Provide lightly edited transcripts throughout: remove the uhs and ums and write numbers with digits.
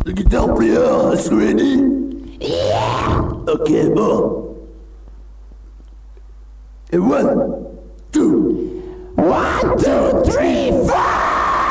The guitar player is ready? Yeah! Okay, bon. Et 1, 2. 1, 2, 3, 4!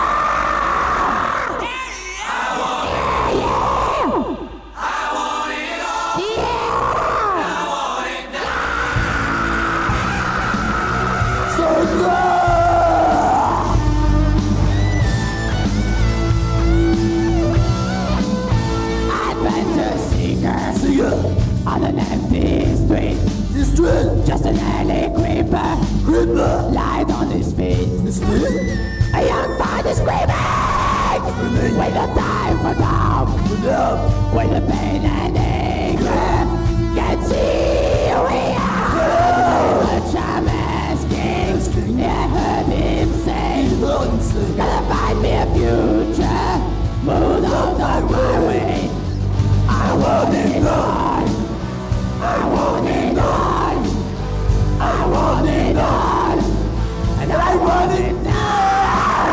On an empty street, just an alley creeper, lied on his feet. A young man is screaming, with no time for doubt, with the pain and anger, can see who we are. The shaman's king, I heard him say, gotta find me a future, move out of my way. I want it all. I want it all. I want it all. And I want it now.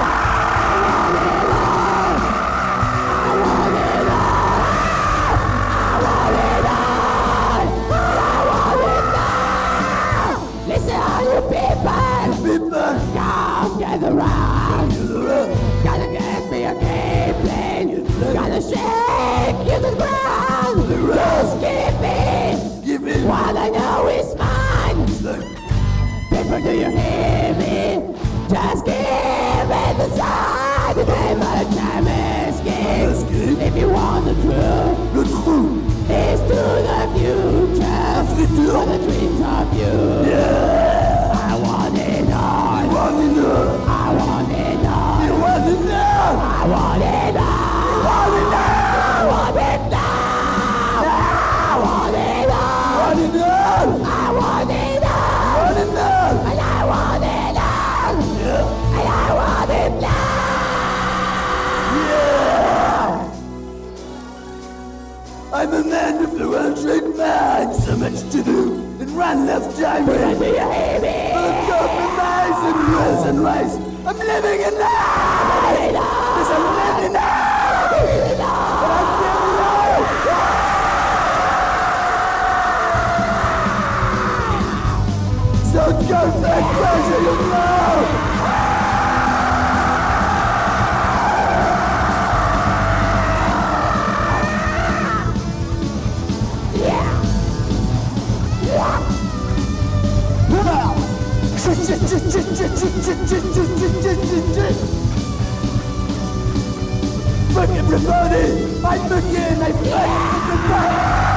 I want it all. I want it all. I want it now. Listen, all you people. Come gather round. Gotta get me a game plan. Gotta shake you to the ground. Just give me what I know is mine. People, do you hear me? Just give me the sign. The name of the time is king. If you want the truth, it's to the future. For the dreams of you. I want it all. I want it all. I want it all. I want it all. I want it all. I want it all. I'm a man with the one-trick mind. So much to do and run enough time. Do you hear me? Compromise and rules and rights. I'm living a lie. Yes, I'm living a lie. But I'm living a lie. So go back, pleasure you know. Fuck everybody! I'm again! I fuck everybody!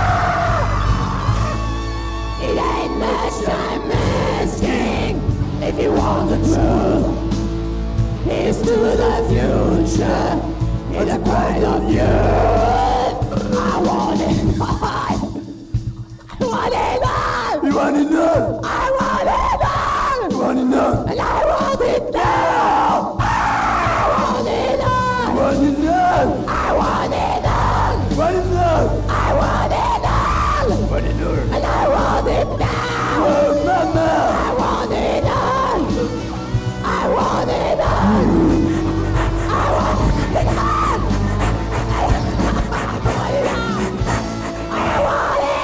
It ain't much time asking if you want the truth. Here's to the future in the pride of youth. I want it all. I want it all. You want it all? I want it all. You want it all? And I want it now. I want it all. You want it all? I want it all. You want it all? I want it all. You want it all? And I want it now. Oh, mama! I want it all. I want it all. I want it all. I want it all. I want it.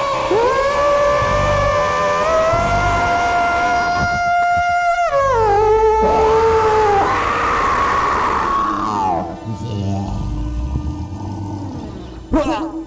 Yeah.